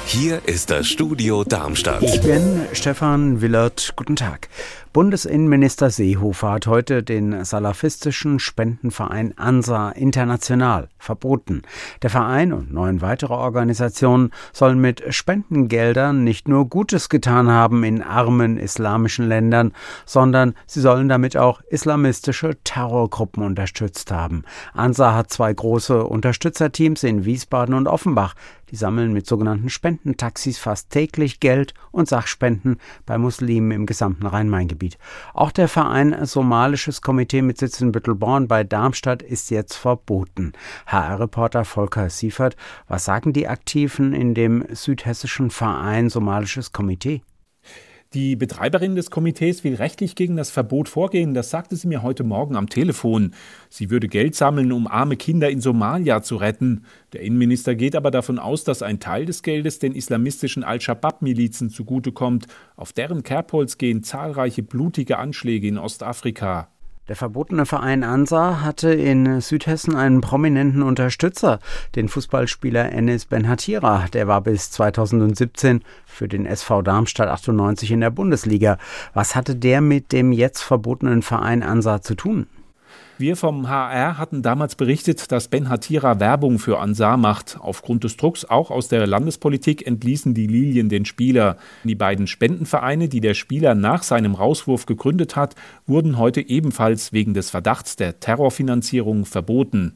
Hier ist das Studio Darmstadt. Ich bin Stefan Willert. Guten Tag. Bundesinnenminister Seehofer hat heute den salafistischen Spendenverein Ansar International verboten. Der Verein und 9 weitere Organisationen sollen mit Spendengeldern nicht nur Gutes getan haben in armen islamischen Ländern, sondern sie sollen damit auch islamistische Terrorgruppen unterstützt haben. Ansar hat 2 große Unterstützerteams in Wiesbaden und Offenbach. Die sammeln mit sogenannten Spendentaxis fast täglich Geld und Sachspenden bei Muslimen im gesamten Rhein-Main-Gebiet. Auch der Verein Somalisches Komitee mit Sitz in Büttelborn bei Darmstadt ist jetzt verboten. HR-Reporter Volker Siefert, was sagen die Aktiven in dem südhessischen Verein Somalisches Komitee? Die Betreiberin des Komitees will rechtlich gegen das Verbot vorgehen, das sagte sie mir heute Morgen am Telefon. Sie würde Geld sammeln, um arme Kinder in Somalia zu retten. Der Innenminister geht aber davon aus, dass ein Teil des Geldes den islamistischen Al-Shabaab-Milizen zugutekommt. Auf deren Kerbholz gehen zahlreiche blutige Anschläge in Ostafrika. Der verbotene Verein Ansar hatte in Südhessen einen prominenten Unterstützer, den Fußballspieler Enis Ben-Hatira. Der war bis 2017 für den SV Darmstadt 98 in der Bundesliga. Was hatte der mit dem jetzt verbotenen Verein Ansar zu tun? Wir vom HR hatten damals berichtet, dass Ben-Hatira Werbung für Ansar macht. Aufgrund des Drucks auch aus der Landespolitik entließen die Lilien den Spieler. Die beiden Spendenvereine, die der Spieler nach seinem Rauswurf gegründet hat, wurden heute ebenfalls wegen des Verdachts der Terrorfinanzierung verboten.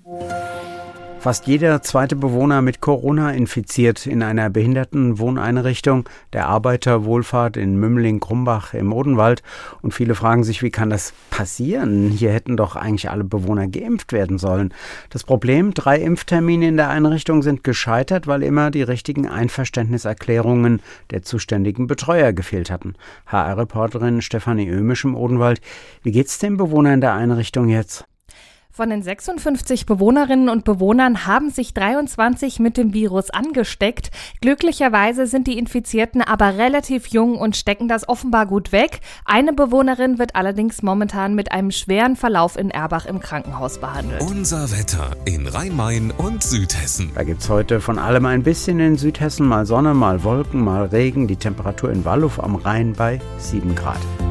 Fast jeder zweite Bewohner mit Corona infiziert in einer Behindertenwohneinrichtung der Arbeiterwohlfahrt in Mümling-Krumbach im Odenwald. Und viele fragen sich, wie kann das passieren? Hier hätten doch eigentlich alle Bewohner geimpft werden sollen. Das Problem, 3 Impftermine in der Einrichtung sind gescheitert, weil immer die richtigen Einverständniserklärungen der zuständigen Betreuer gefehlt hatten. HR-Reporterin Stefanie Oehmisch im Odenwald. Wie geht's den Bewohnern der Einrichtung jetzt? Von den 56 Bewohnerinnen und Bewohnern haben sich 23 mit dem Virus angesteckt. Glücklicherweise sind die Infizierten aber relativ jung und stecken das offenbar gut weg. Eine Bewohnerin wird allerdings momentan mit einem schweren Verlauf in Erbach im Krankenhaus behandelt. Unser Wetter in Rhein-Main und Südhessen. Da gibt's heute von allem ein bisschen in Südhessen, mal Sonne, mal Wolken, mal Regen. Die Temperatur in Walluff am Rhein bei 7 Grad.